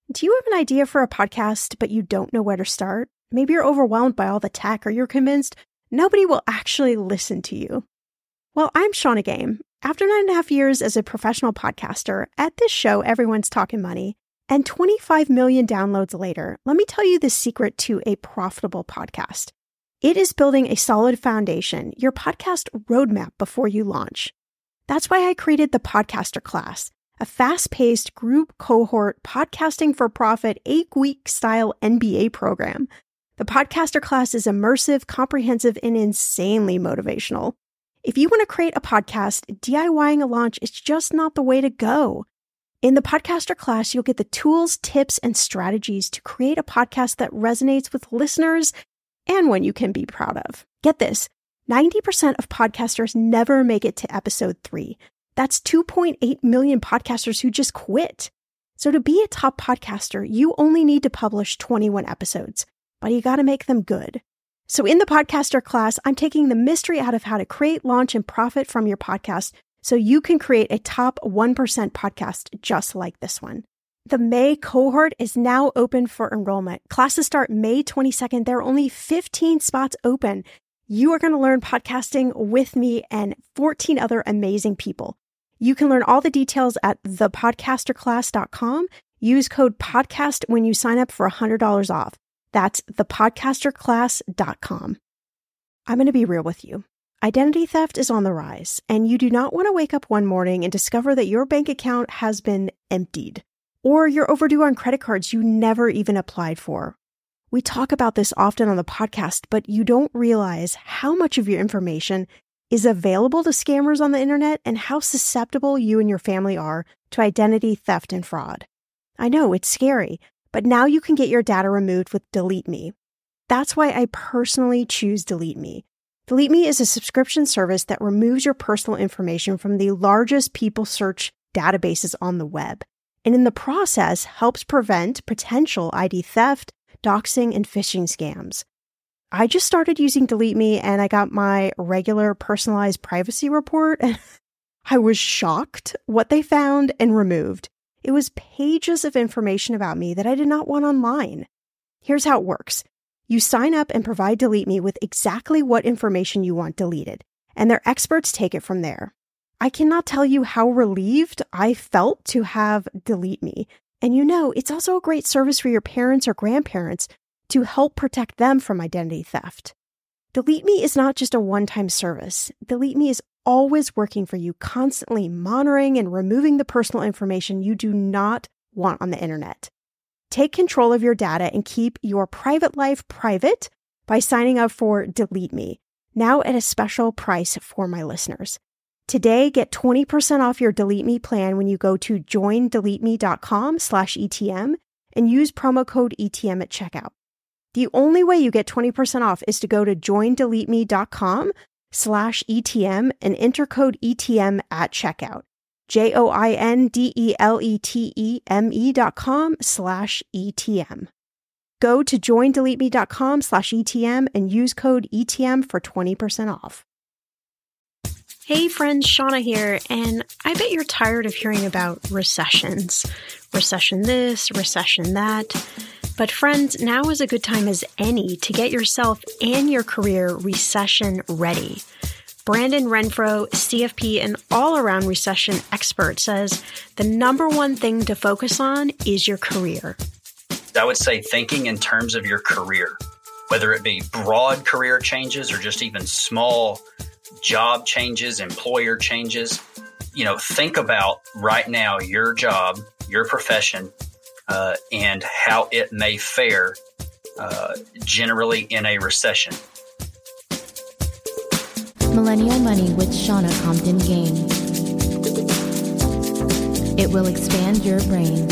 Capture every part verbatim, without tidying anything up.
Do you have an idea for a podcast, but you don't know where to start? Maybe you're overwhelmed by all the tech, or you're convinced nobody will actually listen to you. Well, I'm Shannah Game. After nine and a half years as a professional podcaster, at this show, everyone's talking money, and twenty-five million downloads later, let me tell you the secret to a profitable podcast. It is building a solid foundation, your podcast roadmap before you launch. That's why I created the Podcaster Class, a fast-paced group cohort podcasting for profit eight-week style M B A program. The Podcaster Class is immersive, comprehensive, and insanely motivational. If you want to create a podcast, DIYing a launch is just not the way to go. In the Podcaster Class, you'll get the tools, tips, and strategies to create a podcast that resonates with listeners and one you can be proud of. Get this, ninety percent of podcasters never make it to episode three. That's two point eight million podcasters who just quit. So to be a top podcaster, you only need to publish twenty-one episodes, but you got to make them good. So in the Podcaster Class, I'm taking the mystery out of how to create, launch, and profit from your podcast so you can create a top one percent podcast just like this one. The May cohort is now open for enrollment. Classes start May twenty-second. There are only fifteen spots open. You are going to learn podcasting with me and fourteen other amazing people. You can learn all the details at the podcaster class dot com. Use code PODCAST when you sign up for one hundred dollars off. That's the podcaster class dot com. I'm going to be real with you. Identity theft is on the rise, and you do not want to wake up one morning and discover that your bank account has been emptied, or you're overdue on credit cards you never even applied for. We talk about this often on the podcast, but you don't realize how much of your information is available to scammers on the internet and how susceptible you and your family are to identity theft and fraud. I know it's scary, but now you can get your data removed with Delete Me. That's why I personally choose Delete Me. Delete Me is a subscription service that removes your personal information from the largest people search databases on the web, and in the process helps prevent potential I D theft, doxing, and phishing scams. I just started using Delete Me and I got my regular personalized privacy report and I was shocked what they found and removed. It was pages of information about me that I did not want online. Here's how it works. You sign up and provide Delete Me with exactly what information you want deleted, and their experts take it from there. I cannot tell you how relieved I felt to have Delete Me. And you know, it's also a great service for your parents or grandparents to help protect them from identity theft. Delete Me is not just a one-time service. Delete Me is always working for you, constantly monitoring and removing the personal information you do not want on the internet. Take control of your data and keep your private life private by signing up for Delete Me, now at a special price for my listeners. Today, get twenty percent off your Delete Me plan when you go to join delete me dot com slash E T M and use promo code E T M at checkout. The only way you get twenty percent off is to go to join delete me dot com slash E T M and enter code E T M at checkout. J O I N D E L E T E M E dot com slash E T M. Go to join delete me dot com slash E T M and use code E T M for twenty percent off. Hey friends, Shannah here, and I bet you're tired of hearing about recessions. Recession this, recession that. But friends, now is a good time as any to get yourself and your career recession ready. Brandon Renfro, C F P and all-around recession expert, says the number one thing to focus on is your career. I would say thinking in terms of your career, whether it be broad career changes or just even small job changes, employer changes. You know, think about right now your job, your profession, uh, and how it may fare uh, generally in a recession. Millennial Money with Shannah Compton Game. It will expand your brain.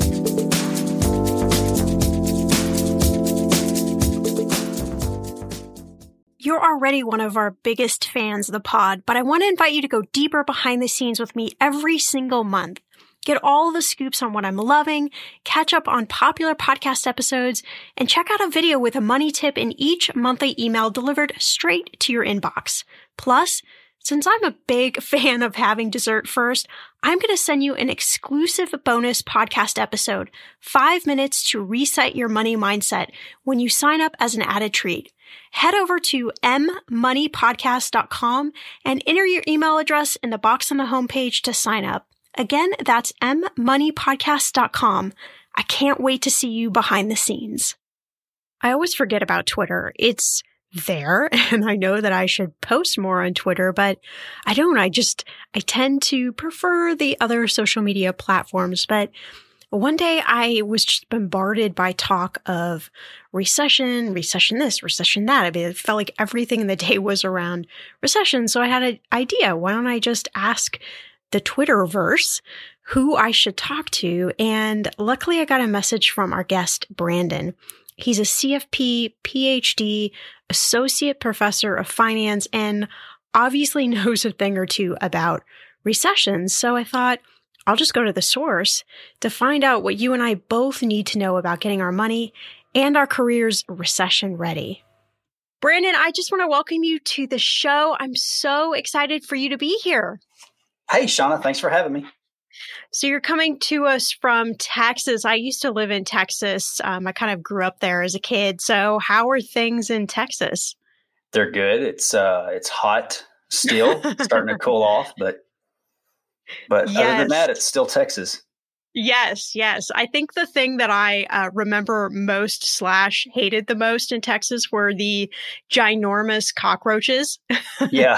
You're already one of our biggest fans of the pod, but I want to invite you to go deeper behind the scenes with me every single month. Get all the scoops on what I'm loving, catch up on popular podcast episodes, and check out a video with a money tip in each monthly email delivered straight to your inbox. Plus, Since I'm a big fan of having dessert first, I'm going to send you an exclusive bonus podcast episode, five minutes to reset your money mindset, when you sign up as an added treat. Head over to m money podcast dot com and enter your email address in the box on the homepage to sign up. Again, that's m money podcast dot com. I can't wait to see you behind the scenes. I always forget about Twitter. It's there, and I know that I should post more on Twitter, but I don't. I just, I tend to prefer the other social media platforms. But one day I was just bombarded by talk of recession, recession this, recession that. I mean, it felt like everything in the day was around recession. So I had an idea. Why don't I just ask the Twitterverse who I should talk to? And luckily I got a message from our guest, Brandon. He's a C F P, P H D, associate professor of finance, and obviously knows a thing or two about recessions. So I thought, I'll just go to the source to find out what you and I both need to know about getting our money and our careers recession ready. Brandon, I just want to welcome you to the show. I'm so excited for you to be here. Hey, Shauna, thanks for having me. So you're coming to us from Texas. I used to live in Texas. Um, I kind of grew up there as a kid. So how are things in Texas? They're good. It's uh, it's hot still, starting to cool off, but but yes. Other than that, it's still Texas. Yes, yes. I think the thing that I uh, remember most slash hated the most in Texas were the ginormous cockroaches. Yeah.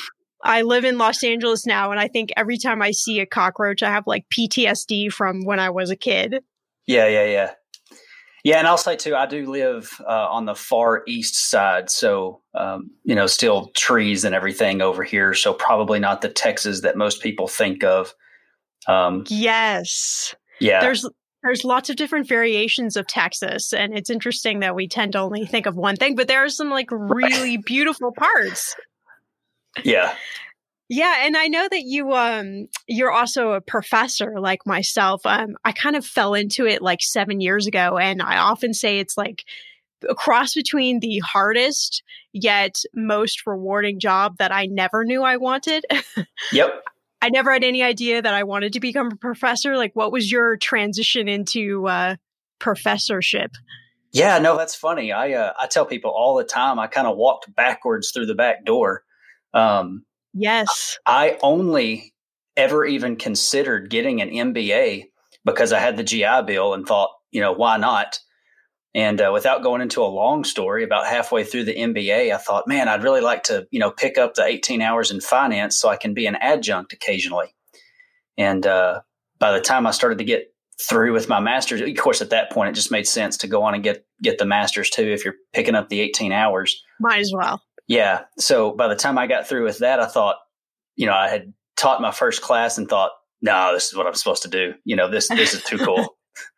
I live in Los Angeles now, and I think every time I see a cockroach, I have like P T S D from when I was a kid. Yeah, yeah, yeah. Yeah, and I'll say too, I do live uh, on the far east side, so, um, you know, still trees and everything over here, so probably not the Texas that most people think of. Um, yes. Yeah. There's There's lots of different variations of Texas, and it's interesting that we tend to only think of one thing, but there are some like really beautiful parts. Yeah. Yeah. And I know that you, um, you're also a professor like myself. Um, I kind of fell into it like seven years ago. And I often say it's like a cross between the hardest yet most rewarding job that I never knew I wanted. Yep. I never had any idea that I wanted to become a professor. Like, what was your transition into, uh, professorship? Yeah, no, that's funny. I, uh, I tell people all the time, I kind of walked backwards through the back door. Um, yes. I only ever even considered getting an M B A because I had the G I Bill and thought, you know, why not? And uh, without going into a long story, about halfway through the M B A, I thought, man, I'd really like to, you know, pick up the eighteen hours in finance so I can be an adjunct occasionally. And uh, by the time I started to get through with my master's, of course, at that point, it just made sense to go on and get get the master's too if you're picking up the eighteen hours. Might as well. Yeah. So by the time I got through with that, I thought, you know, I had taught my first class and thought, no, this is what I'm supposed to do. You know, this, this is too cool.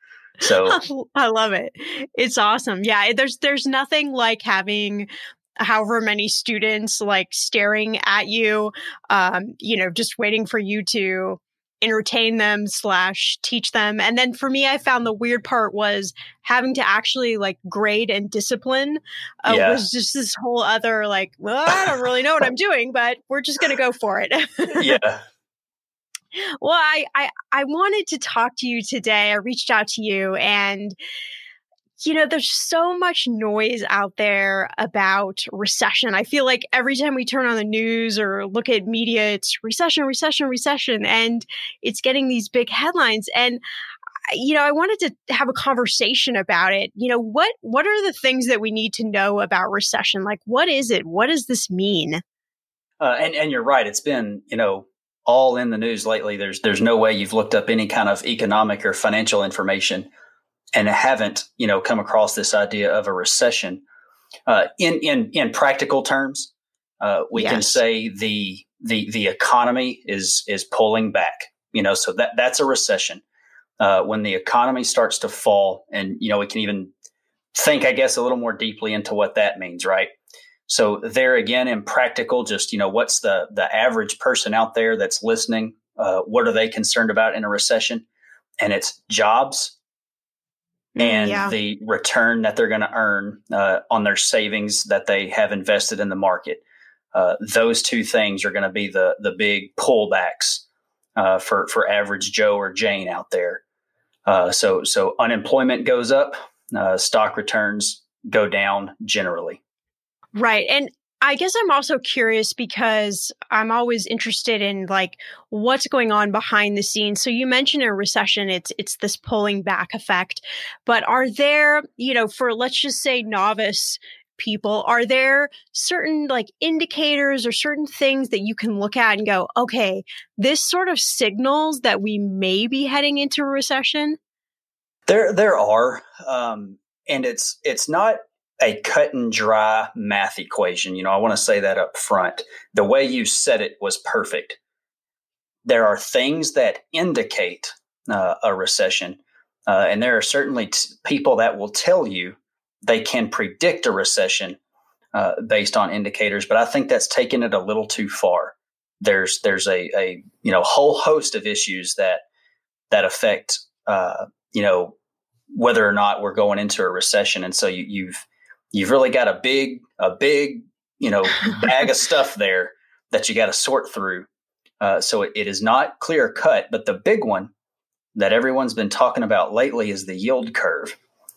So I love it. It's awesome. Yeah. There's, there's nothing like having however many students like staring at you, um, you know, just waiting for you to entertain them slash teach them. And then for me, I found the weird part was having to actually like grade and discipline uh, yeah. was just this whole other like, well, I don't really know what I'm doing, but we're just going to go for it. Yeah. Well, I, I, I wanted to talk to you today. I reached out to you and you know, there's so much noise out there about recession. I feel like every time we turn on the news or look at media, it's recession, recession, recession, and it's getting these big headlines. And, you know, I wanted to have a conversation about it. You know, what, what are the things that we need to know about recession? Like, what is it? What does this mean? Uh, and, and you're right. It's been, you know, all in the news lately. There's, there's no way you've looked up any kind of economic or financial information and haven't, you know, come across this idea of a recession. Uh, in in in practical terms, uh, we yes. can say the the the economy is is pulling back. You know, so that that's a recession. Uh, when the economy starts to fall, and you know, we can even think, I guess, a little more deeply into what that means, right? So there again, in practical, just you know, what's the the average person out there that's listening? Uh, what are they concerned about in a recession? And it's jobs. And yeah. the return that they're going to earn uh, on their savings that they have invested in the market. uh, those two things are going to be the the big pullbacks uh, for for average Joe or Jane out there. Uh, so so unemployment goes up, uh, stock returns go down generally. Right. And I guess I'm also curious because I'm always interested in like what's going on behind the scenes. So you mentioned a recession, it's it's this pulling back effect. But are there, you know, for let's just say novice people, are there certain like indicators or certain things that you can look at and go, okay, this sort of signals that we may be heading into a recession? There there are. Um, and it's it's not a cut and dry math equation. You know, I want to say that up front. The way you said it was perfect. There are things that indicate uh, a recession. Uh, and there are certainly t- people that will tell you they can predict a recession uh, based on indicators. But I think that's taken it a little too far. There's there's a, a you know whole host of issues that that affect uh, you know whether or not we're going into a recession. And so you, you've You've really got a big, a big, you know, bag of stuff there that you got to sort through. Uh, so it, it is not clear cut, but the big one that everyone's been talking about lately is the yield curve.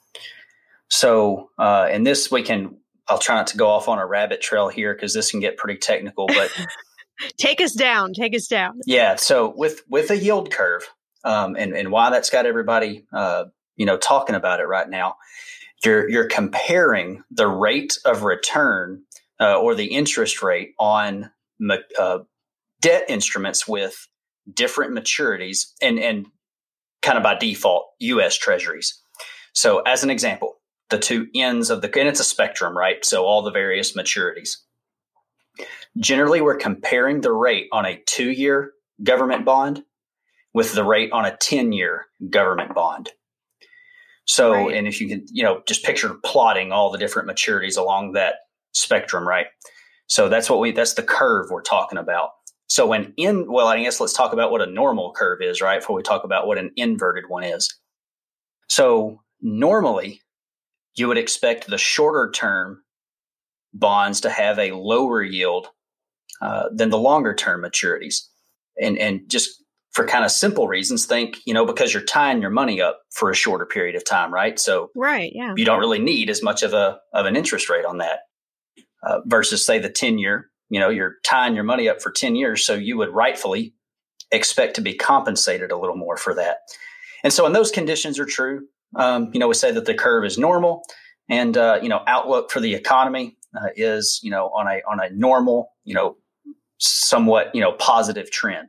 So, uh, and this we can, I'll try not to go off on a rabbit trail here because this can get pretty technical, but take us down, take us down. Yeah. So with, with a yield curve, um, and, and why that's got everybody, uh, you know, talking about it right now. You're you're comparing the rate of return uh, or the interest rate on uh, debt instruments with different maturities and, and kind of by default, U S Treasuries. So as an example, the two ends of the, and it's a spectrum, right? So all the various maturities. Generally, we're comparing the rate on a two-year government bond with the rate on a ten-year government bond. So, right. And if you can, you know, just picture plotting all the different maturities along that spectrum, right? So that's what we, that's the curve we're talking about. So when in, well, I guess let's talk about what a normal curve is, right? Before we talk about what an inverted one is. So normally you would expect the shorter term bonds to have a lower yield uh, than the longer term maturities. And, and just for kind of simple reasons, think, you know, because you're tying your money up for a shorter period of time, right? So right, yeah. You don't really need as much of a of an interest rate on that uh, versus, say, the ten-year. You know, you're tying your money up for ten years, so you would rightfully expect to be compensated a little more for that. And so when those conditions are true, um, you know, we say that the curve is normal and, uh, you know, outlook for the economy uh, is, you know, on a on a normal, you know, somewhat, you know, positive trend.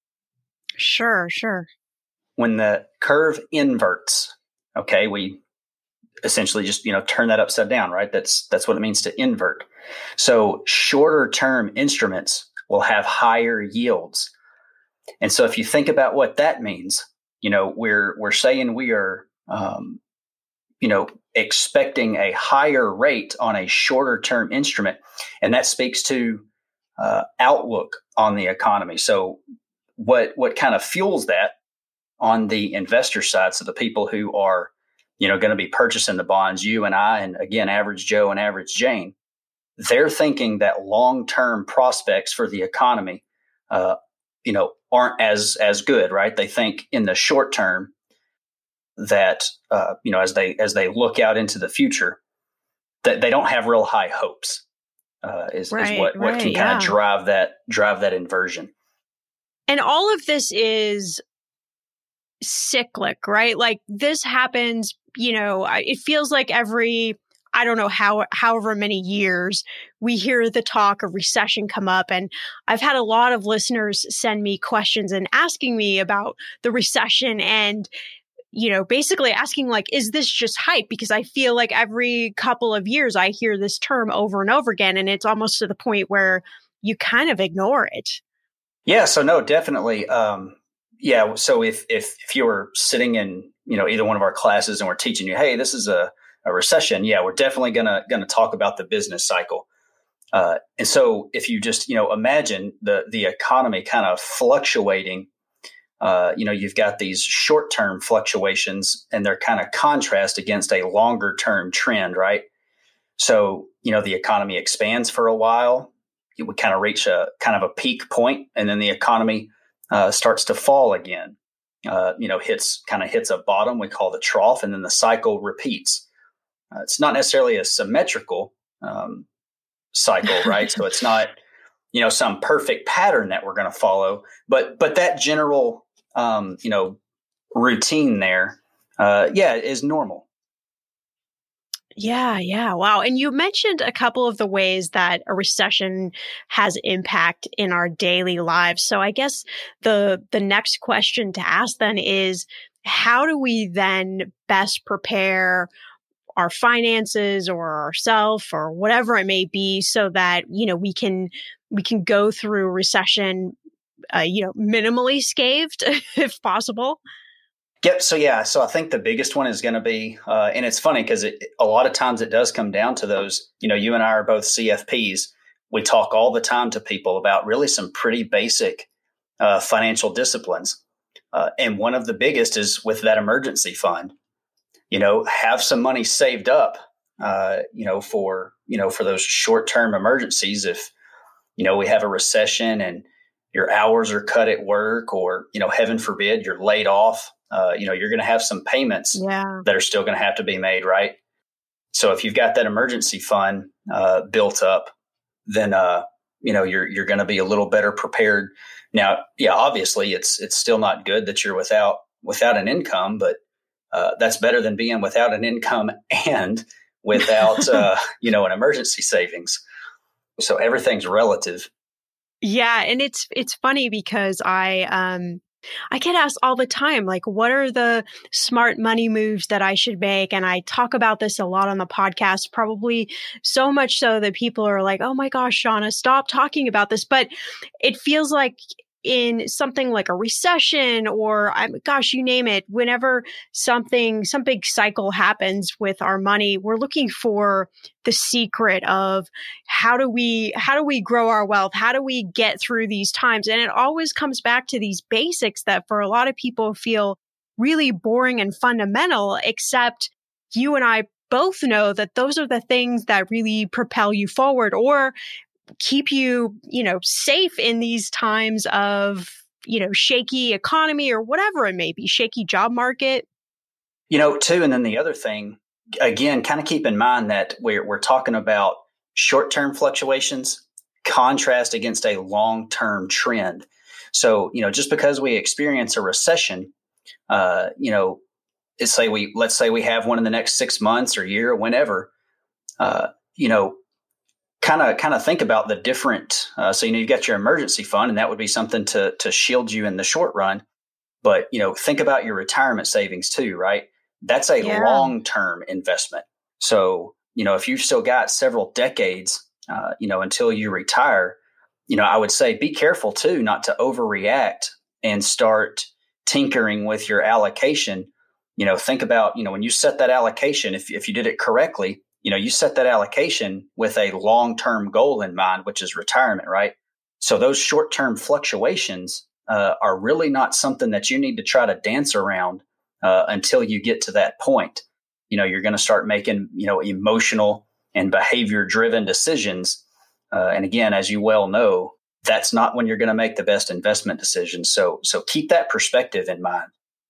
Sure, sure. When the curve inverts, okay, we essentially just, you know, turn that upside down, right? That's that's what it means to invert. So shorter term instruments will have higher yields. And so if you think about what that means, you know, we're we're saying we are, um, you know, expecting a higher rate on a shorter term instrument, and that speaks to uh, outlook on the economy. So What what kind of fuels that on the investor side? So the people who are, you know, going to be purchasing the bonds, you and I, and again, average Joe and average Jane, they're thinking that long-term prospects for the economy, uh, you know, aren't as as good, right? They think in the short term that, uh, you know, as they as they look out into the future, that they don't have real high hopes. Uh, is, right, is what what right, can yeah. kind of drive that drive that inversion. And all of this is cyclic, right? Like this happens, you know, it feels like every, I don't know how, however many years we hear the talk of recession come up. And I've had a lot of listeners send me questions and asking me about the recession and, you know, basically asking like, is this just hype? Because I feel like every couple of years I hear this term over and over again. And it's almost to the point where you kind of ignore it. Yeah. So no, definitely. Um, yeah. So if, if, if you were sitting in, you know, either one of our classes and we're teaching you, hey, this is a, a recession. Yeah, we're definitely going to, going to talk about the business cycle. Uh, and so if you just, you know, imagine the, the economy kind of fluctuating, uh, you know, you've got these short-term fluctuations and they're kind of contrast against a longer term trend, right? So, you know, the economy expands for a while we kind of reach a kind of a peak point, and then the economy uh, starts to fall again. Uh, you know, hits kind of hits a bottom we call the trough, and then the cycle repeats. Uh, it's not necessarily a symmetrical um, cycle, right? So it's not, you know, some perfect pattern that we're going to follow, but but that general, um, you know, routine there, uh, yeah, is normal. Yeah, yeah. Wow. And you mentioned a couple of the ways that a recession has impact in our daily lives. So I guess the the next question to ask then is, how do we then best prepare our finances or ourselves or whatever it may be so that, you know, we can we can go through a recession, uh, you know, minimally scathed if possible? Yep. So, yeah. So I think the biggest one is going to be, uh, and it's funny because it, a lot of times it does come down to those, you know, you and I are both C F Ps. We talk all the time to people about really some pretty basic uh, financial disciplines. Uh, and one of the biggest is with that emergency fund. You know, have some money saved up, uh, you know, for, you know, for those short-term emergencies. If, you know, we have a recession and your hours are cut at work, or, you know, heaven forbid, you're laid off, uh, you know, you're going to have some payments yeah. that are still going to have to be made, right? So if you've got that emergency fund uh, built up, then, uh, you know, you're, you're going to be a little better prepared. Now, yeah, obviously it's, it's still not good that you're without, without an income, but Uh, that's better than being without an income and without, uh, you know, an emergency savings. So everything's relative. Yeah. And it's, it's funny because I, um, I get asked all the time, like, what are the smart money moves that I should make? And I talk about this a lot on the podcast, probably so much so that people are like, oh my gosh, Shauna, stop talking about this. But it feels like in something like a recession or, I'm, gosh, you name it, whenever something, some big cycle happens with our money, we're looking for the secret of how do we, how do we grow our wealth? How do we get through these times? And it always comes back to these basics that for a lot of people feel really boring and fundamental, except you and I both know that those are the things that really propel you forward or keep you, you know, safe in these times of, you know, shaky economy or whatever it may be, shaky job market. You know, too, and then the other thing, again, kind of keep in mind that we're we're talking about short-term fluctuations, contrast against a long-term trend. So, you know, just because we experience a recession, uh, you know, let's say we let's say we have one in the next six months or year or whenever, uh, you know. Kind of, kind of think about the different. Uh, so you know you've got your emergency fund, and that would be something to to shield you in the short run. But you know, think about your retirement savings too, right? That's a yeah. long term investment. So you know, if you've still got several decades, uh, you know, until you retire, you know, I would say be careful too, not to overreact and start tinkering with your allocation. You know, think about you know when you set that allocation, if if you did it correctly. You know, you set that allocation with a long-term goal in mind, which is retirement, right? So those short-term fluctuations uh, are really not something that you need to try to dance around uh, until you get to that point. You know, you're going to start making, you know, emotional and behavior-driven decisions. Uh, and again, as you well know, that's not when you're going to make the best investment decisions. So, so keep that perspective in mind.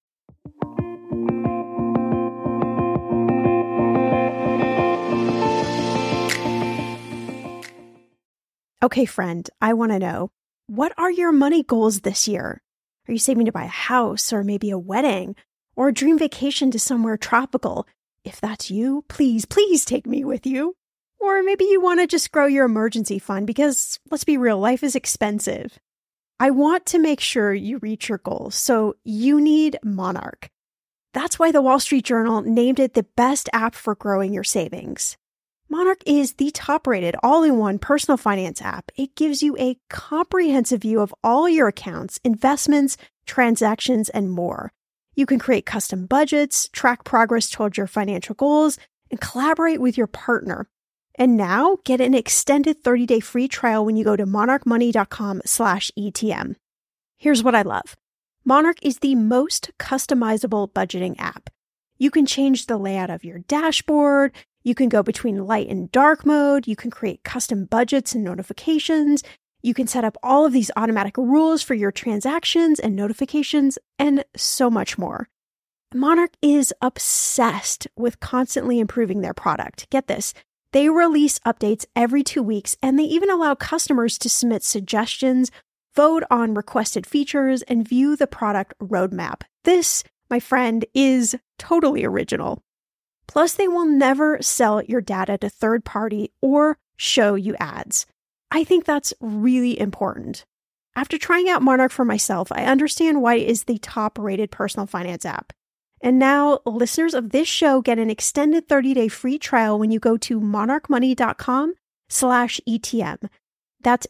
Okay, friend, I want to know, what are your money goals this year? Are you saving to buy a house or maybe a wedding or a dream vacation to somewhere tropical? If that's you, please, please take me with you. Or maybe you want to just grow your emergency fund because, let's be real, life is expensive. I want to make sure you reach your goals, so you need Monarch. That's why the Wall Street Journal named it the best app for growing your savings. Monarch is the top-rated all-in-one personal finance app. It gives you a comprehensive view of all your accounts, investments, transactions, and more. You can create custom budgets, track progress towards your financial goals, and collaborate with your partner. And now, get an extended thirty-day free trial when you go to monarchmoney.com slash ETM. Here's what I love. Monarch is the most customizable budgeting app. You can change the layout of your dashboard, You can go between light and dark mode. You can create custom budgets and notifications. You can set up all of these automatic rules for your transactions and notifications, and so much more. Monarch is obsessed with constantly improving their product. Get this. They release updates every two weeks, and they even allow customers to submit suggestions, vote on requested features, and view the product roadmap. This, my friend, is totally original. Plus, they will never sell your data to third party or show you ads. I think that's really important. After trying out Monarch for myself, I understand why it is the top-rated personal finance app. And now, listeners of this show get an extended thirty-day free trial when you go to monarchmoney.com slash ETM. That's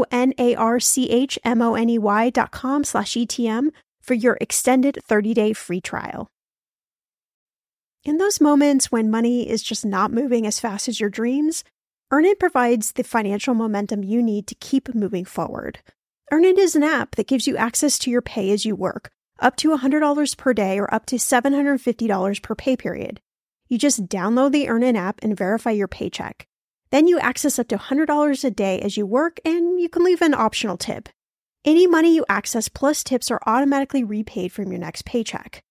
M-O-N-A-R-C-H-M-O-N-E-Y dot com slash E-T-M for your extended thirty-day free trial. In those moments when money is just not moving as fast as your dreams, Earnin provides the financial momentum you need to keep moving forward. Earnin is an app that gives you access to your pay as you work, up to one hundred dollars per day or up to seven hundred fifty dollars per pay period. You just download the Earnin app and verify your paycheck. Then you access up to one hundred dollars a day as you work, and you can leave an optional tip. Any money you access plus tips are automatically repaid from your next paycheck.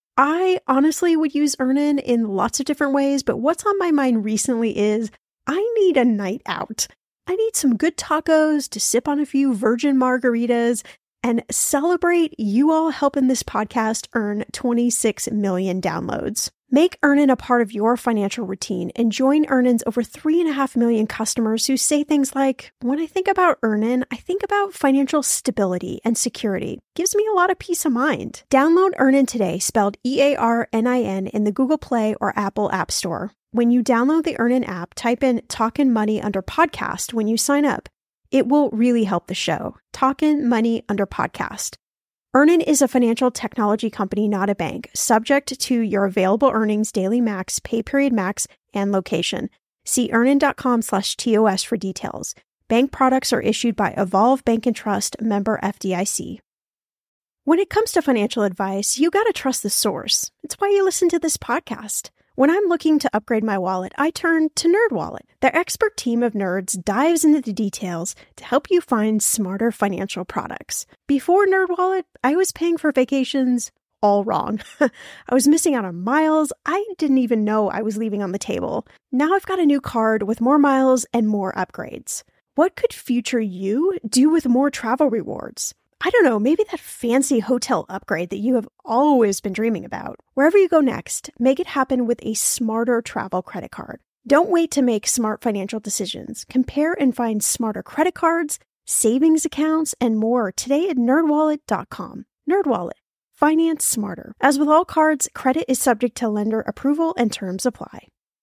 I honestly would use Earnin in lots of different ways, but what's on my mind recently is I need a night out. I need some good tacos to sip on a few virgin margaritas and celebrate you all helping this podcast earn twenty-six million downloads. Make Earnin a part of your financial routine and join Earnin's over three and a half million customers who say things like, when I think about Earnin, I think about financial stability and security. Gives me a lot of peace of mind. Download Earnin today, spelled E A R N I N, in the Google Play or Apple App Store. When you download the Earnin app, type in Talkin' Money under podcast when you sign up. It will really help the show. Talkin' Money under podcast. Earnin is a financial technology company, not a bank, subject to your available earnings, daily max, pay period max, and location. See earnin.com slash TOS for details. Bank products are issued by Evolve Bank and Trust, member F D I C. When it comes to financial advice, you gotta trust the source. It's why you listen to this podcast. When I'm looking to upgrade my wallet, I turn to NerdWallet. Their expert team of nerds dives into the details to help you find smarter financial products. Before NerdWallet, I was paying for vacations all wrong. I was missing out on miles I didn't even know I was leaving on the table. Now I've got a new card with more miles and more upgrades. What could future you do with more travel rewards? I don't know, maybe that fancy hotel upgrade that you have always been dreaming about. Wherever you go next, make it happen with a smarter travel credit card. Don't wait to make smart financial decisions. Compare and find smarter credit cards, savings accounts, and more today at nerd wallet dot com. NerdWallet. Finance smarter. As with all cards, credit is subject to lender approval and terms apply.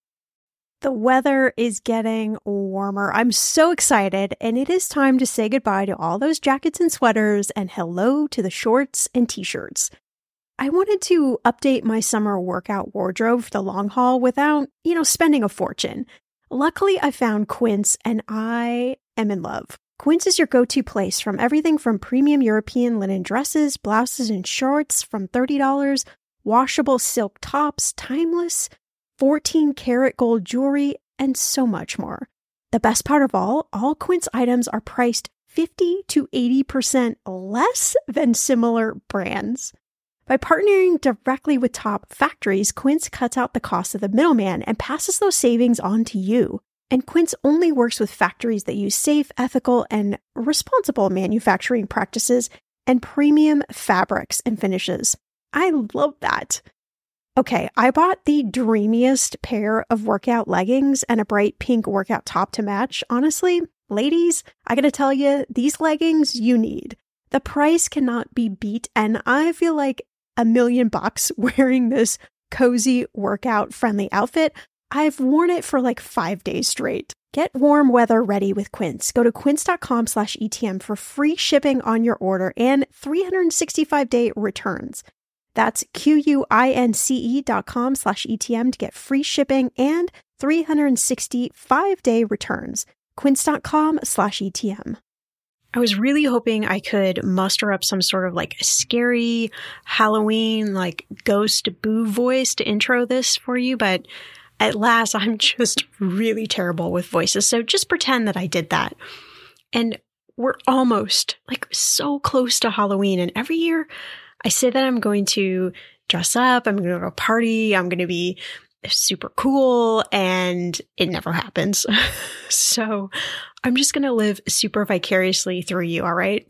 The weather is getting warmer. I'm so excited, and it is time to say goodbye to all those jackets and sweaters and hello to the shorts and t-shirts. I wanted to update my summer workout wardrobe for the long haul without, you know, spending a fortune. Luckily, I found Quince, and I am in love. Quince is your go-to place from everything from premium European linen dresses, blouses, and shorts from thirty dollars, washable silk tops, timeless fourteen karat gold jewelry, and so much more. The best part of all, all Quince items are priced fifty to eighty percent less than similar brands. By partnering directly with top factories, Quince cuts out the cost of the middleman and passes those savings on to you. And Quince only works with factories that use safe, ethical, and responsible manufacturing practices and premium fabrics and finishes. I love that. Okay, I bought the dreamiest pair of workout leggings and a bright pink workout top to match. Honestly, ladies, I gotta tell you, these leggings you need. The price cannot be beat, and I feel like a million bucks wearing this cozy workout friendly outfit. I've worn it for like five days straight. Get warm weather ready with Quince. Go to quince.com slash ETM for free shipping on your order and three hundred sixty-five day returns. That's Q-U-I-N-C-E dot com slash ETM to get free shipping and three hundred sixty-five day returns. Quince.com slash ETM. I was really hoping I could muster up some sort of like scary Halloween, like ghost boo voice to intro this for you, but At last, I'm just really terrible with voices, so just pretend that I did that. And we're almost, like, so close to Halloween, and every year I say that I'm going to dress up, I'm going to go to a party, I'm going to be super cool, and it never happens. So I'm just going to live super vicariously through you, all right?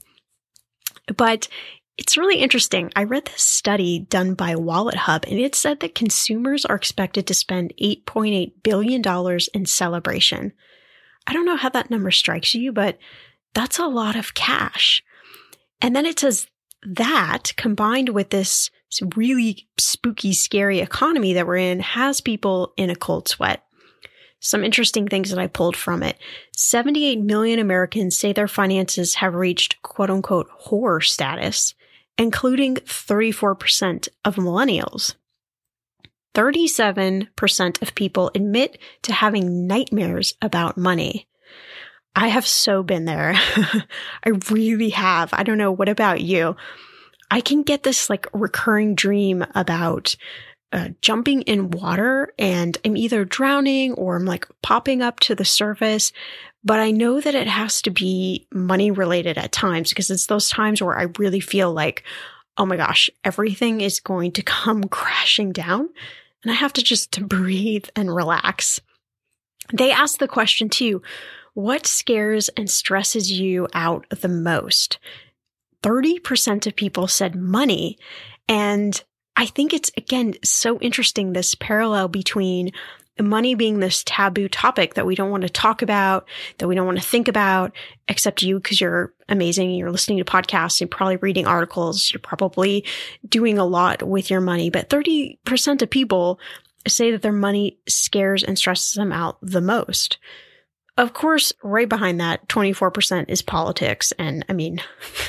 But it's really interesting. I read this study done by WalletHub, and it said that consumers are expected to spend eight point eight billion dollars in celebration. I don't know how that number strikes you, but that's a lot of cash. And then it says that combined with this really spooky, scary economy that we're in has people in a cold sweat. Some interesting things that I pulled from it. seventy-eight million Americans say their finances have reached quote unquote horror status, including thirty-four percent of millennials. thirty-seven percent of people admit to having nightmares about money. I have so been there. I really have. I don't know. What about you? I can get this like recurring dream about uh, jumping in water, and I'm either drowning or I'm like popping up to the surface. But I know that it has to be money related at times, because it's those times where I really feel like, oh my gosh, everything is going to come crashing down, and I have to just breathe and relax. They asked the question too, what scares and stresses you out the most? thirty percent of people said money. And I think it's, again, so interesting, this parallel between money being this taboo topic that we don't want to talk about, that we don't want to think about, except you, because you're amazing. You're listening to podcasts, you're probably reading articles, you're probably doing a lot with your money. But thirty percent of people say that their money scares and stresses them out the most. Of course, right behind that, twenty-four percent is politics. And I mean,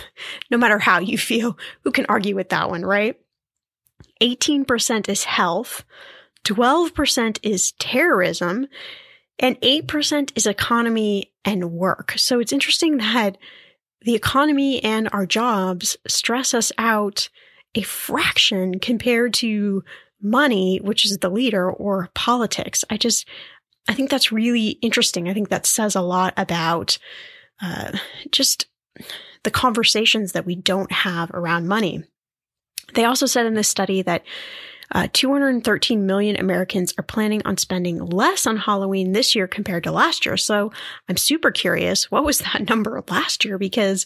no matter how you feel, who can argue with that one, right? eighteen percent is health, twelve percent is terrorism, and eight percent is economy and work. So it's interesting that the economy and our jobs stress us out a fraction compared to money, which is the leader, or politics. I just... I think that's really interesting. I think that says a lot about uh, just the conversations that we don't have around money. They also said in this study that uh, two hundred thirteen million Americans are planning on spending less on Halloween this year compared to last year. So I'm super curious, what was that number last year? Because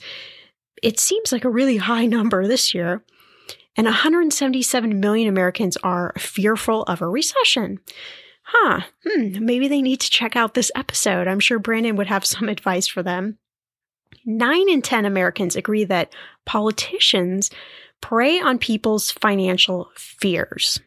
it seems like a really high number this year. And one hundred seventy-seven million Americans are fearful of a recession. Huh, hmm, maybe they need to check out this episode. I'm sure Brandon would have some advice for them. Nine in ten Americans agree that politicians prey on people's financial fears.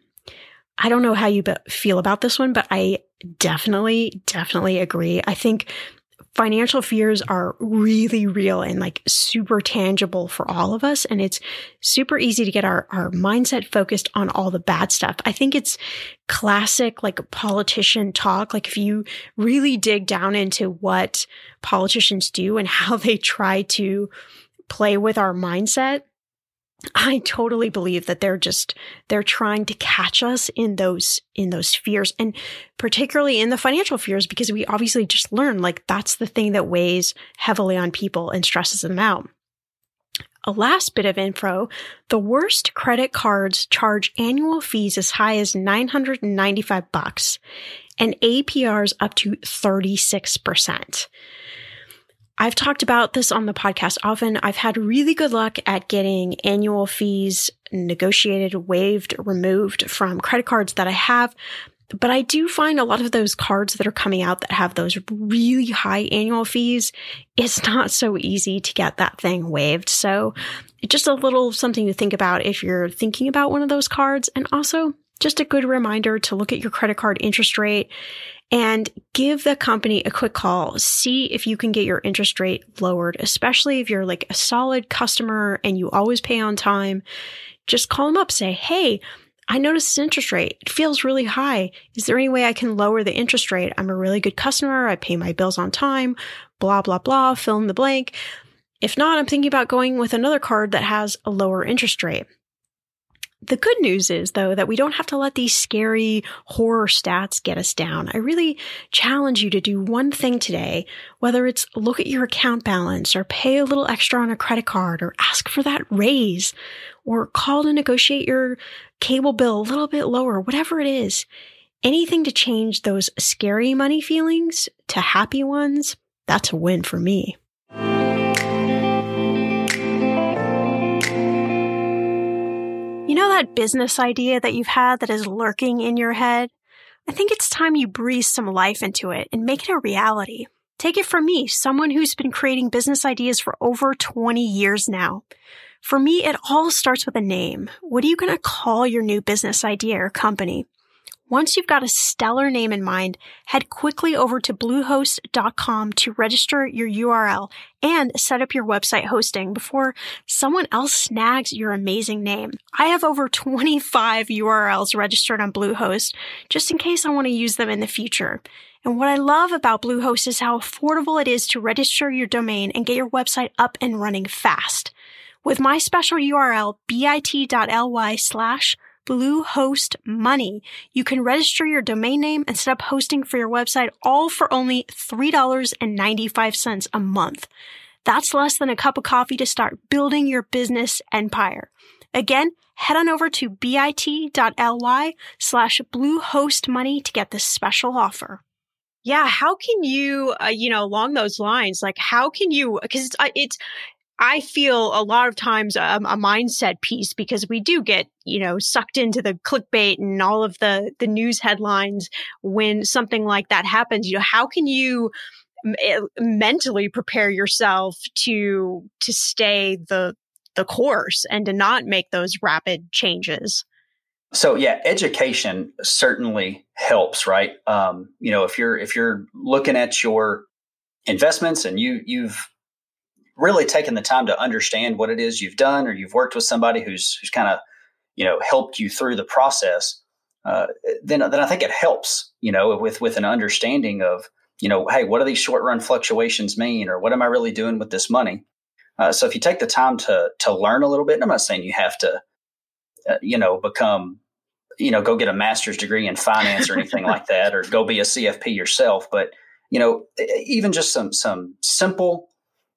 I don't know how you be- feel about this one, but I definitely, definitely agree. I think financial fears are really real and like super tangible for all of us. And it's super easy to get our, our mindset focused on all the bad stuff. I think it's classic like politician talk. Like if you really dig down into what politicians do and how they try to play with our mindset, I totally believe that they're just, they're trying to catch us in those, in those fears, and particularly in the financial fears, because we obviously just learned like that's the thing that weighs heavily on people and stresses them out. A last bit of info, the worst credit cards charge annual fees as high as nine hundred ninety-five bucks and A P Rs up to thirty-six percent. I've talked about this on the podcast often. I've had really good luck at getting annual fees negotiated, waived, removed from credit cards that I have. But I do find a lot of those cards that are coming out that have those really high annual fees, it's not so easy to get that thing waived. So just a little something to think about if you're thinking about one of those cards. And also just a good reminder to look at your credit card interest rate and give the company a quick call. See if you can get your interest rate lowered, especially if you're like a solid customer and you always pay on time. Just call them up, say, hey, I noticed this interest rate. It feels really high. Is there any way I can lower the interest rate? I'm a really good customer. I pay my bills on time, blah, blah, blah, fill in the blank. If not, I'm thinking about going with another card that has a lower interest rate. The good news is, though, that we don't have to let these scary horror stats get us down. I really challenge you to do one thing today, whether it's look at your account balance or pay a little extra on a credit card or ask for that raise or call to negotiate your cable bill a little bit lower, whatever it is. Anything to change those scary money feelings to happy ones, that's a win for me. You know that business idea that you've had that is lurking in your head? I think it's time you breathe some life into it and make it a reality. Take it from me, someone who's been creating business ideas for over twenty years now. For me, it all starts with a name. What are you going to call your new business idea or company? Once you've got a stellar name in mind, head quickly over to bluehost dot com to register your U R L and set up your website hosting before someone else snags your amazing name. I have over twenty-five U R Ls registered on Bluehost just in case I want to use them in the future. And what I love about Bluehost is how affordable it is to register your domain and get your website up and running fast. With my special U R L, bit.ly slash Bluehost Money, you can register your domain name and set up hosting for your website all for only three dollars and ninety-five cents a month. That's less than a cup of coffee to start building your business empire. Again, head on over to bit.ly slash Bluehost Money to get this special offer. Yeah, how can you, uh, you know, along those lines, like how can you, because it's, uh, it's, I feel a lot of times um, a mindset piece because we do get, you know, sucked into the clickbait and all of the, the news headlines when something like that happens. You know, how can you m- mentally prepare yourself to to stay the the course and to not make those rapid changes? So yeah, education certainly helps, right? Um, you know, if you're if you're looking at your investments and you you've really taken the time to understand what it is you've done, or you've worked with somebody who's who's kind of, you know, helped you through the process, uh, then then I think it helps, you know, with with an understanding of, you know, hey, what do these short run fluctuations mean, or what am I really doing with this money? Uh, so if you take the time to to learn a little bit, and I'm not saying you have to, uh, you know, become, you know, go get a master's degree in finance or anything like that, or go be a C F P yourself, but you know, even just some some simple,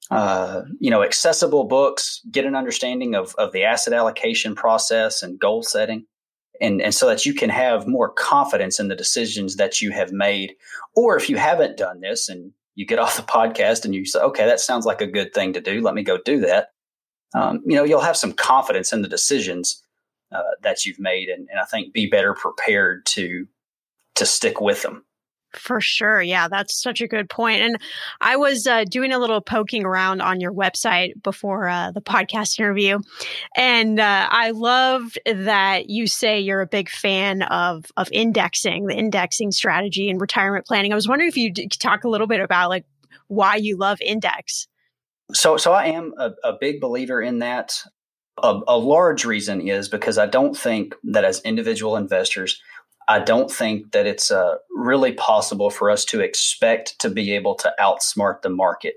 Uh, you know, accessible books, get an understanding of, of the asset allocation process and goal setting, and, and so that you can have more confidence in the decisions that you have made. Or if you haven't done this and you get off the podcast and you say, okay, that sounds like a good thing to do, let me go do that. Um, you know, you'll have some confidence in the decisions uh, that you've made, and, and I think be better prepared to to stick with them. For sure. Yeah, that's such a good point. And I was uh, doing a little poking around on your website before uh, the podcast interview. And uh, I loved that you say you're a big fan of of indexing, the indexing strategy and retirement planning. I was wondering if you could talk a little bit about like why you love index. So, so I am a, a big believer in that. A, a large reason is because I don't think that as individual investors, I don't think that it's uh, really possible for us to expect to be able to outsmart the market.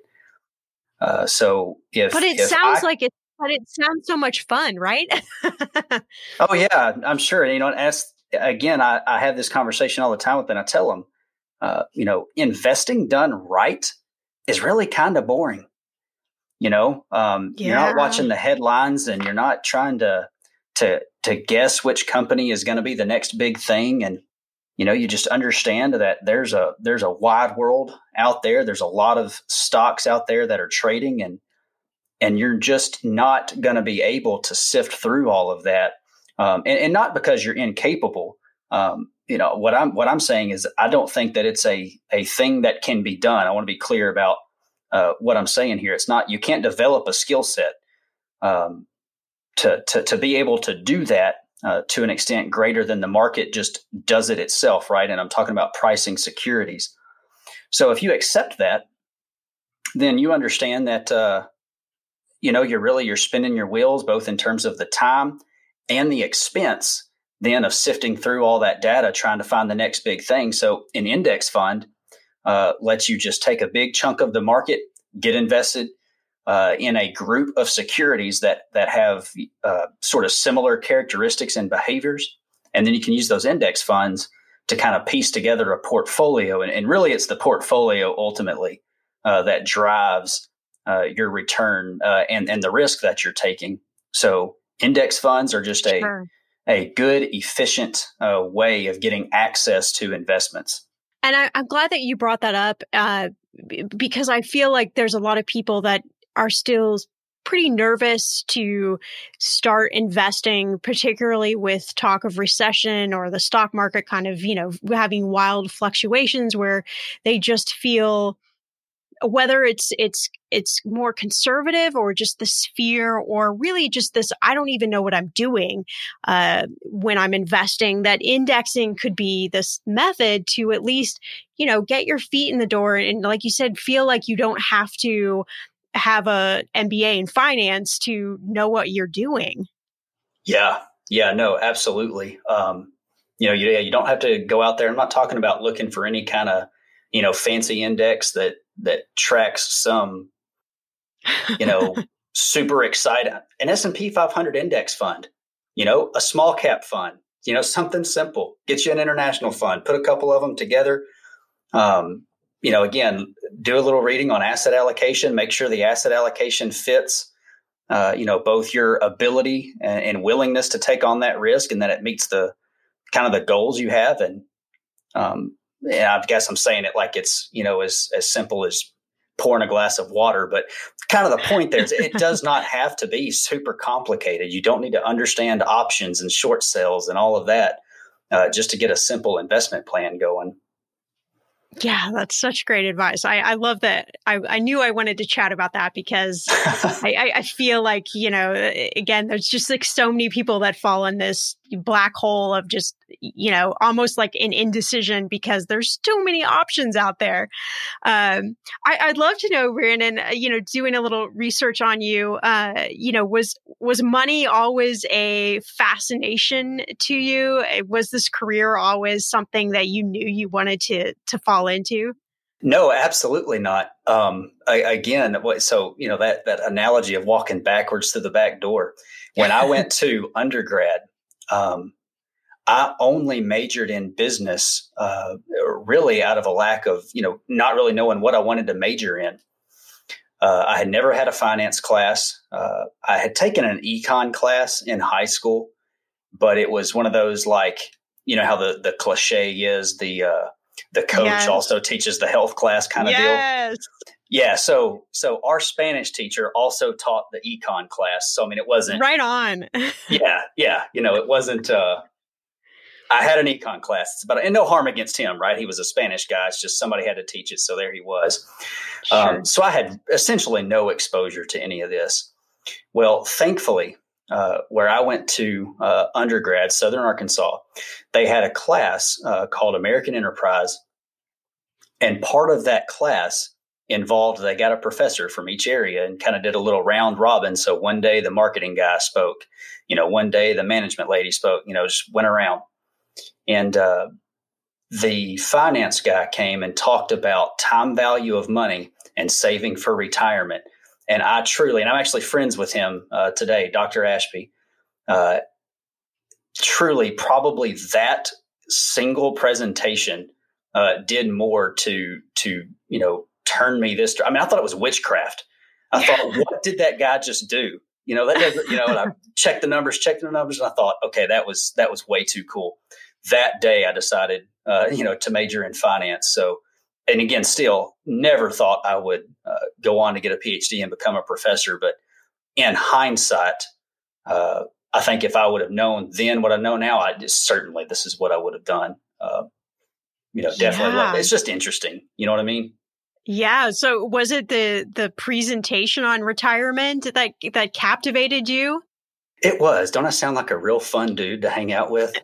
Uh, so if but it if sounds I, like it, but it sounds so much fun, right? Oh yeah, I'm sure. You know, and as again, I, I have this conversation all the time with them. I tell them, uh, you know, investing done right is really kind of boring. You know, um, Yeah. you're not watching the headlines, and you're not trying to to to guess which company is going to be the next big thing. And, you know, you just understand that there's a there's a wide world out there. There's a lot of stocks out there that are trading, and and you're just not going to be able to sift through all of that. Um, and, and not because you're incapable. Um, you know, what I'm what I'm saying is I don't think that it's a a thing that can be done. I want to be clear about uh, what I'm saying here. It's not, you can't develop a skill set um, to, to to be able to do that uh, to an extent greater than the market just does it itself, right? And I'm talking about pricing securities. So if you accept that, then you understand that uh, you know you're really you're spinning your wheels both in terms of the time and the expense then of sifting through all that data trying to find the next big thing. So an index fund uh, lets you just take a big chunk of the market, get invested uh, in a group of securities that that have uh, sort of similar characteristics and behaviors. And then you can use those index funds to kind of piece together a portfolio. And, and really, it's the portfolio ultimately uh, that drives uh, your return uh, and, and the risk that you're taking. So index funds are just a, Sure. a good, efficient uh, way of getting access to investments. And I, I'm glad that you brought that up uh, b- because I feel like there's a lot of people that are still pretty nervous to start investing, particularly with talk of recession or the stock market kind of, you know, having wild fluctuations where they just feel whether it's it's it's more conservative or just this fear or really just this, I don't even know what I'm doing uh, when I'm investing, that indexing could be this method to at least, you know, get your feet in the door. And like you said, feel like you don't have to have a M B A in finance to know what you're doing. Yeah. Yeah, no, absolutely. Um, you know, you, you don't have to go out there. I'm not talking about looking for any kind of, you know, fancy index that, that tracks some, you know, super excited, an S and P five hundred index fund, you know, a small cap fund, you know, something simple, get you an international fund, put a couple of them together. Um, you know, again, do a little reading on asset allocation, make sure the asset allocation fits, uh, you know, both your ability and, and willingness to take on that risk and that it meets the kind of the goals you have. And, um, and I guess I'm saying it like it's, you know, as, as simple as pouring a glass of water, but kind of the point there is it does not have to be super complicated. You don't need to understand options and short sales and all of that uh, just to get a simple investment plan going. Yeah, that's such great advice. I, I love that. I, I knew I wanted to chat about that because I, I, I feel like, you know, again, there's just like so many people that fall in this black hole of just, you know, almost like an indecision because there's too many options out there. Um, I, I'd love to know, Brandon, uh, you know, doing a little research on you, uh, you know, was, was money always a fascination to you? Was this career always something that you knew you wanted to, to fall into? No, absolutely not. Um, I, again, so, you know, that, that analogy of walking backwards through the back door, when I went to undergrad, um, I only majored in business, uh, really out of a lack of, you know, not really knowing what I wanted to major in. Uh, I had never had a finance class. Uh, I had taken an econ class in high school, but it was one of those, like, you know, how the, the cliche is the, uh, the coach Yes. also teaches the health class kind of Yes. deal. Yeah. So, so our Spanish teacher also taught the econ class. So, I mean, it wasn't Right on. yeah. Yeah. You know, it wasn't, uh, I had an econ class, but and no harm against him, right? He was a Spanish guy. It's just somebody had to teach it. So there he was. Sure. Um, so I had essentially no exposure to any of this. Well, thankfully, uh, where I went to uh, undergrad, Southern Arkansas, they had a class uh, called American Enterprise. And part of that class involved, they got a professor from each area and kind of did a little round robin. So one day the marketing guy spoke, you know, one day the management lady spoke, you know, just went around. And uh, the finance guy came and talked about time value of money and saving for retirement. And I truly, and I'm actually friends with him uh, today, Doctor Ashby, uh, truly probably that single presentation uh, did more to, to, you know, turn me this. I mean, I thought it was witchcraft. I thought, what did that guy just do? You know, that doesn't, you know, and I checked the numbers, checked the numbers, and I thought, okay, that was, that was way too cool. That day I decided, uh, you know, to major in finance. So, and again, still never thought I would uh, go on to get a P H D and become a professor. But in hindsight, uh, I think if I would have known then what I know now, I just certainly this is what I would have done. Uh, you know, definitely. Yeah. Love it. It's just interesting. You know what I mean? Yeah. So was it the the presentation on retirement that that captivated you? It was. Don't I sound like a real fun dude to hang out with?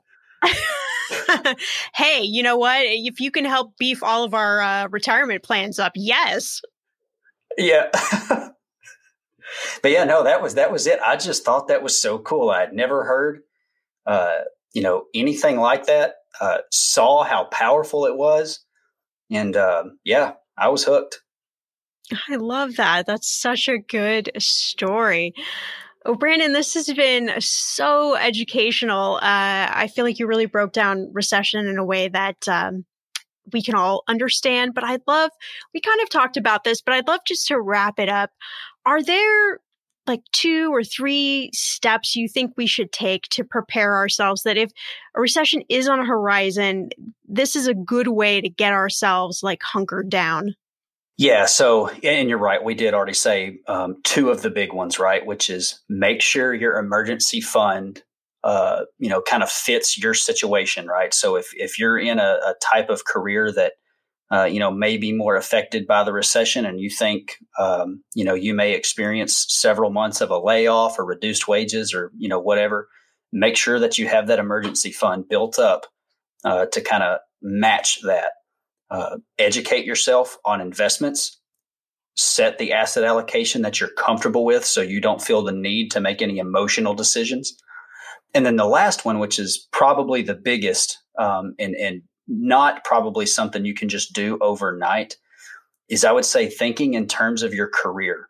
Hey, you know what? If you can help beef all of our uh, retirement plans up, yes. Yeah. But yeah, no, that was that was it. I just thought that was so cool. I had never heard, uh, you know, anything like that. Uh, saw how powerful it was, and uh, yeah, I was hooked. I love that. That's such a good story. Oh, Brandon, this has been so educational. Uh, I feel like you really broke down recession in a way that um, we can all understand. But I'd love, we kind of talked about this, but I'd love just to wrap it up. Are there like two or three steps you think we should take to prepare ourselves that if a recession is on a horizon, this is a good way to get ourselves like hunkered down? Yeah. So, and you're right. We did already say um, two of the big ones, right? Which is make sure your emergency fund, uh, you know, kind of fits your situation, right? So if, if you're in a, a type of career that, uh, you know, may be more affected by the recession and you think, um, you know, you may experience several months of a layoff or reduced wages or, you know, whatever, make sure that you have that emergency fund built up uh, to kind of match that. Uh, educate yourself on investments, set the asset allocation that you're comfortable with so you don't feel the need to make any emotional decisions. And then the last one, which is probably the biggest um, and, and not probably something you can just do overnight, is I would say thinking in terms of your career,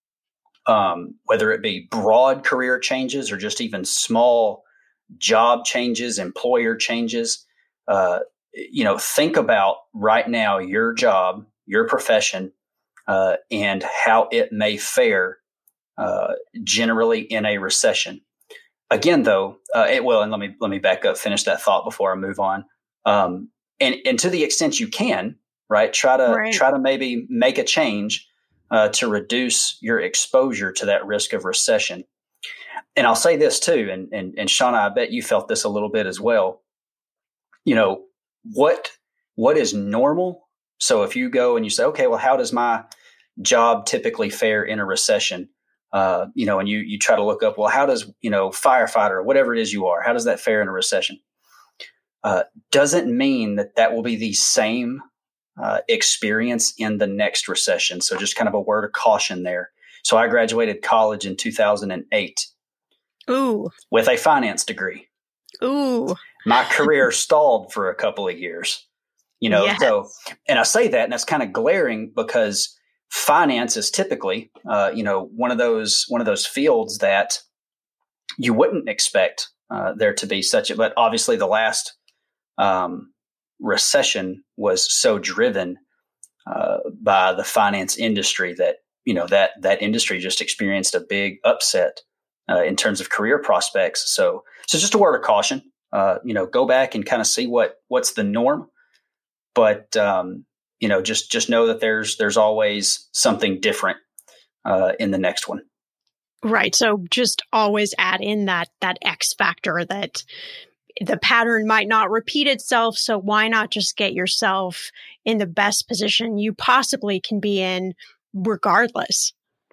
um, whether it be broad career changes or just even small job changes, employer changes. Uh, You know, think about right now your job, your profession, uh, and how it may fare uh, generally in a recession. Again, though, uh, it will, and let me let me back up, finish that thought before I move on. Um, and and to the extent you can, right, try to Right. try to maybe make a change uh, to reduce your exposure to that risk of recession. And I'll say this too, and and and Shauna, I bet you felt this a little bit as well. You know. What what is normal? So if you go and you say, okay, well, how does my job typically fare in a recession? Uh, you know, and you you try to look up, well, how does, you know, firefighter or whatever it is you are, how does that fare in a recession? Uh, doesn't mean that that will be the same uh, experience in the next recession. So just kind of a word of caution there. So I graduated college in two thousand eight. Ooh. With a finance degree. Ooh. My career stalled for a couple of years, you know, Yes. so, and I say that, and that's kind of glaring because finance is typically, uh, you know, one of those, one of those fields that you wouldn't expect uh, there to be such a, but obviously the last um, recession was so driven uh, by the finance industry that, you know, that, that industry just experienced a big upset uh, in terms of career prospects. So, so just a word of caution. Uh, you know, go back and kind of see what what's the norm, but um, you know, just just know that there's there's always something different uh, in the next one. Right. So just always add in that that X factor that the pattern might not repeat itself. So why not just get yourself in the best position you possibly can be in, regardless?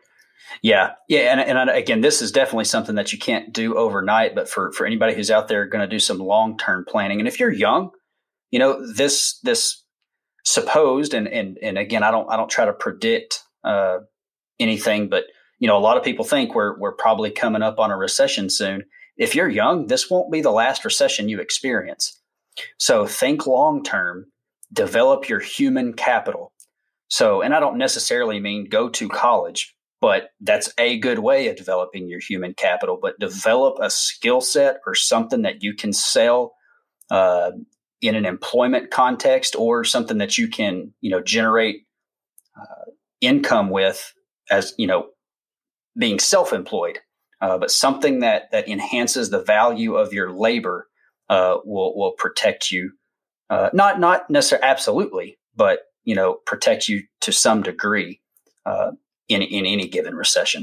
Yeah. Yeah. And, and again, this is definitely something that you can't do overnight, but for, for anybody who's out there going to do some long-term planning. And if you're young, you know, this, this supposed, and, and, and again, I don't, I don't try to predict uh, anything, but, you know, a lot of people think we're, we're probably coming up on a recession soon. If you're young, this won't be the last recession you experience. So think long-term, develop your human capital. So, and I don't necessarily mean go to college, but that's a good way of developing your human capital. But develop a skill set or something that you can sell uh, in an employment context, or something that you can, you know, generate uh, income with as, you know, being self-employed. Uh, but something that that enhances the value of your labor uh, will will protect you. Uh, not not necessarily absolutely, but, you know, protect you to some degree. Uh, In, in any given recession.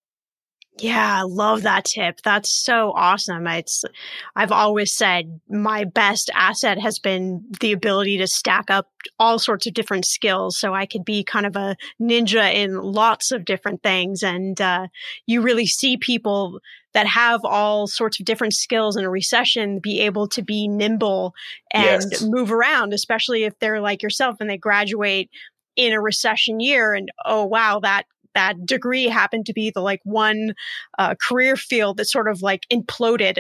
Yeah, I love that tip. That's so awesome. It's, I've always said my best asset has been the ability to stack up all sorts of different skills. So I could be kind of a ninja in lots of different things. And uh, you really see people that have all sorts of different skills in a recession be able to be nimble and Yes. move around, especially if they're like yourself and they graduate in a recession year and, oh, wow, that that degree happened to be the like one uh, career field that sort of like imploded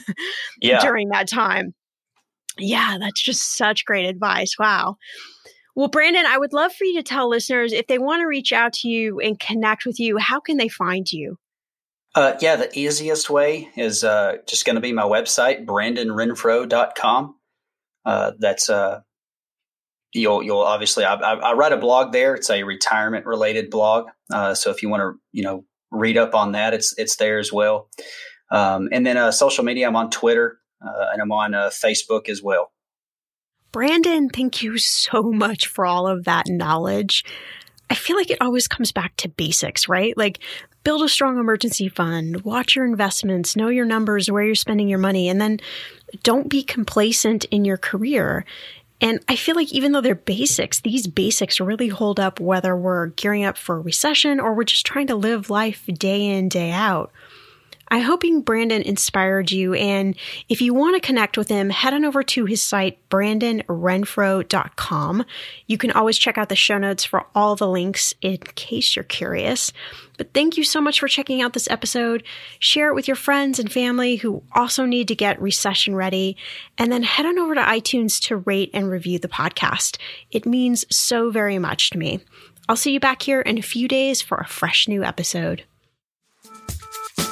Yeah. during that time. Yeah, that's just such great advice. Wow. Well, Brandon, I would love for you to tell listeners if they want to reach out to you and connect with you, how can they find you? Uh, yeah, the easiest way is uh, just going to be my website, brandon renfro dot com. Uh, that's uh, you'll you'll obviously I, I, I write a blog there. It's a retirement related blog. Uh, so if you want to you know read up on that, it's it's there as well. Um, and then uh, social media, I'm on Twitter uh, and I'm on uh, Facebook as well. Brandon, thank you so much for all of that knowledge. I feel like it always comes back to basics, right? Like build a strong emergency fund, watch your investments, know your numbers, where you're spending your money, and then don't be complacent in your career. And I feel like even though they're basics, these basics really hold up whether we're gearing up for a recession or we're just trying to live life day in, day out. I'm hoping Brandon inspired you, and if you want to connect with him, head on over to his site, brandon renfro dot com. You can always check out the show notes for all the links in case you're curious. But thank you so much for checking out this episode. Share it with your friends and family who also need to get recession ready, and then head on over to iTunes to rate and review the podcast. It means so very much to me. I'll see you back here in a few days for a fresh new episode.